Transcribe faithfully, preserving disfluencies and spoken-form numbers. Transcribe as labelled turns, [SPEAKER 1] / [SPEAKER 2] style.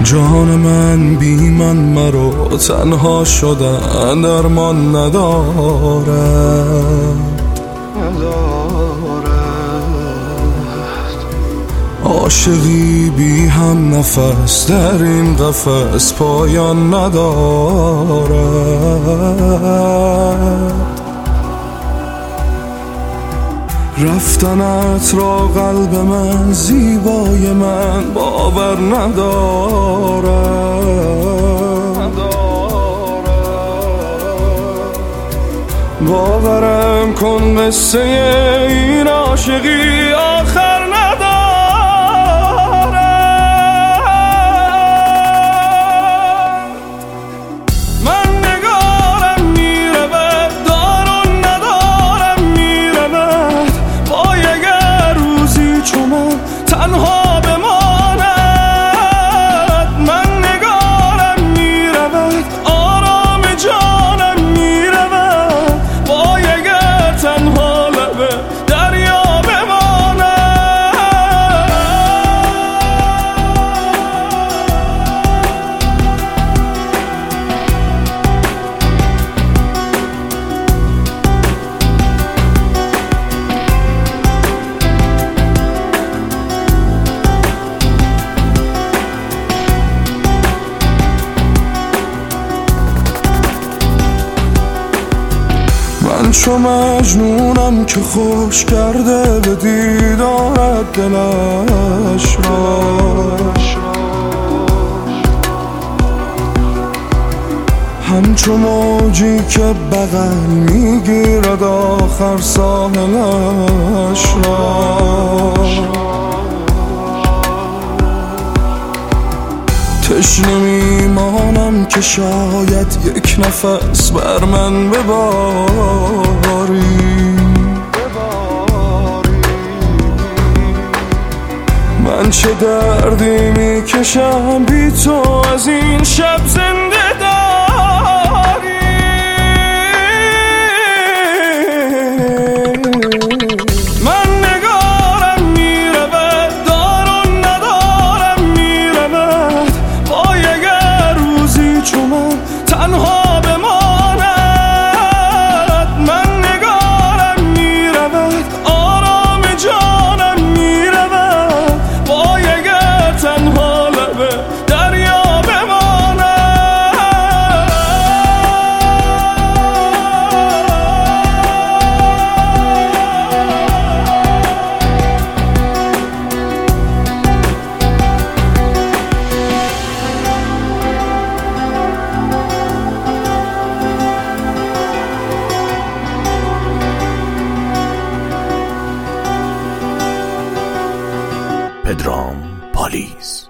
[SPEAKER 1] جان من بی من مرا تنها شدن درمان ندارد عاشقی بی هم نفس در این قفس پایان ندارد رفتنت را قلب من زیبای من باور ندارد باورم کن قصه این عاشقی آخر ندارد من نگارم میرود دارون ندارم میرود وای اگر روزی چو من تنها بماند من نگارم میرود آرام جانم میرود وای اگر تنها لب دریا بماند من چو مجنونم که خوش کرده به دیدارت دلش را همچو موجی که بغل میگیرد آخر ساحلش را تشنه میمانم که شاید یک نفس بر من بباری من چه دردی میکشم بی تو از این شب زنده داری من نگارم میرود دارون ندارم میرود وای اگر روزی چو من تنها بماند من نگارم میرود آرام جانم میرود وای اگر تنها لب دریا بماند
[SPEAKER 2] پدرام پالیز.